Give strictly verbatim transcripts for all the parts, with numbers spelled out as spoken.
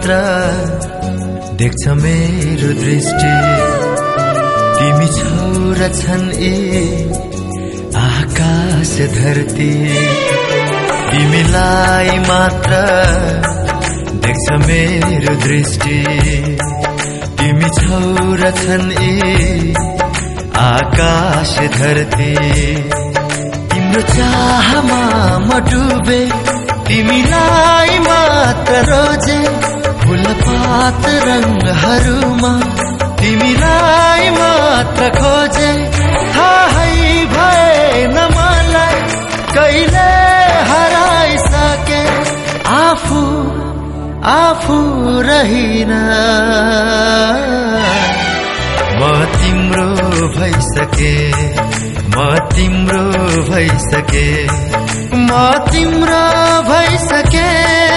मात्र देख्छ मेरो दृष्टि। तिमी छौ र छन् ए आकाश धरती, तिमीलाई मात्र देख्छ मेरो दृष्टि। तिमी छौ र छन् ए आकाश धरती, तिम्रो चाहमा म डुबे, तिमीलाई मात्र रोजे। फूलपात रंगहरूमा तिमीलाई मात्र खोजे। थाहै भएन मलाई कहिले हराइसके, आफू आफू रहिन। म तिम्रो भइसके, म तिम्रो भइसके, म तिम्रो भइसके,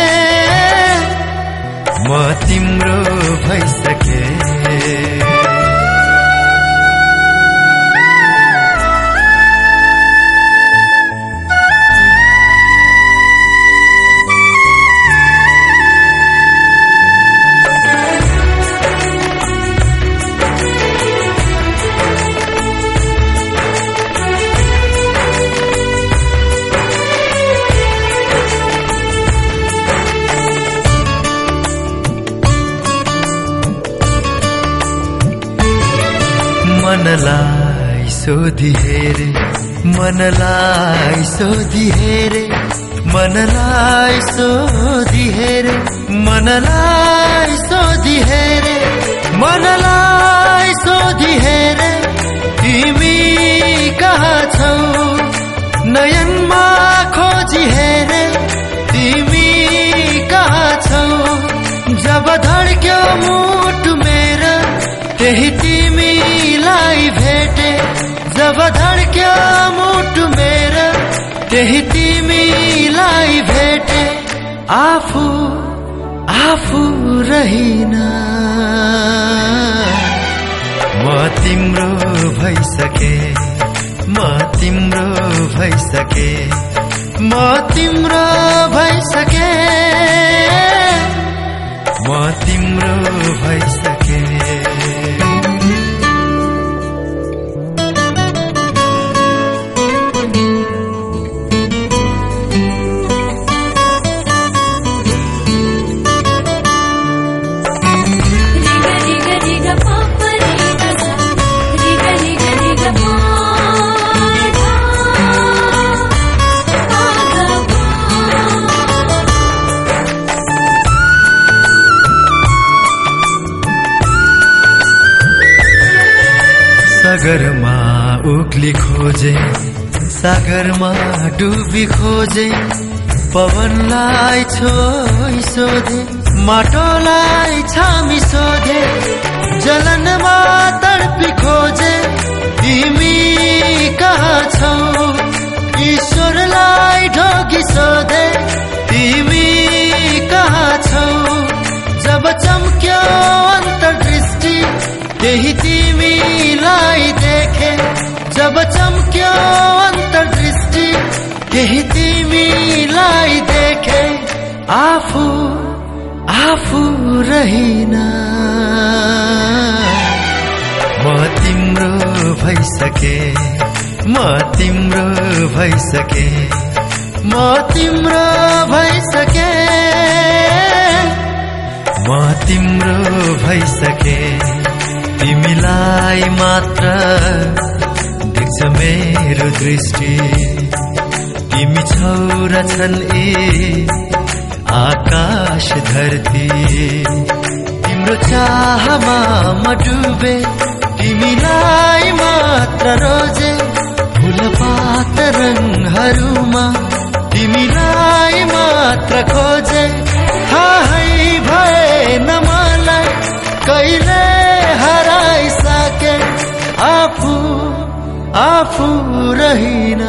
म तिम्रो भइसके। मनलाई सोधी हेरे, मनलाई सोधी हेरे, मनलाई सोधी हेरे, मनलाई सोधी हेरे, मनलाई सोधी हेरे। तिमी कहाँ छौ नयनमा खोजी हेरे, तिमी कहाँ छौ। जब धड्क्यो मुटु मेरो त्यही तिमीलाई भेटे, जब धड्क्यो मुटु मेरो त्यही तिमीलाई भेटे। आफू आफू रहिन, म तिम्रो भइसके, म तिम्रो भइसके, म तिम्रो भइसके, म तिम्रो भइसके। सागरमा उक्ली खोजे, सागरमा डुबी खोजे। पवनलाई छोई सोधे, माटोलाई छामी सोधे। जलनमा तडपी खोजे, तिमी कहाँ छौ। ईश्वरलाई ढोगी सोधे, तिमी कहाँ छौ। जब चम्क्यो अन्तर्दृष्टि त्यही तिमीलाई देखे, जब चम्क्यो अन्तर्दृष्टि त्यही तिमीलाई देखे। आफू आफू रहिन, म तिम्रो भइसके, म तिम्रो भइसके, म तिम्रो भइसके, म तिम्रो भइसके। तिमीलाई मात्र देख्छ मेरो दृष्टि। तिमी छौ र छन् ए आकाश धरती, तिम्रो चाहमा म डुबे, तिमीलाई मात्र रोजे। फूलपात रंगहरूमा तिमीलाई मात्र खोजे। थाहै भएन मलाई कहिले हराइसके, आफू आफू रहिन।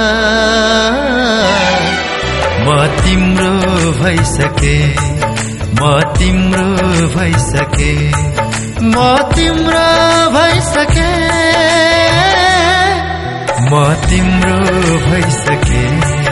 म तिम्रो भइसके, म तिम्रो भइसके, म तिम्रो भइसके, म तिम्रो भइसके।